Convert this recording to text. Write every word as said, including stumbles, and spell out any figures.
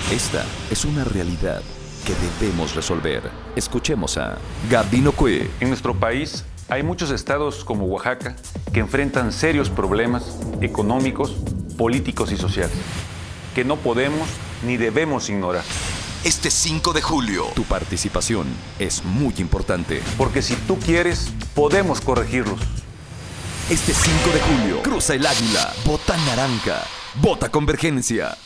Esta es una realidad que debemos resolver. Escuchemos a Gabino Cue. En nuestro país hay muchos estados como Oaxaca que enfrentan serios problemas económicos, políticos y sociales que no podemos ni debemos ignorar. Este cinco de julio, tu participación es muy importante. Porque si tú quieres, podemos corregirlos. Este cinco de julio, cruza el águila, vota naranja, vota Convergencia.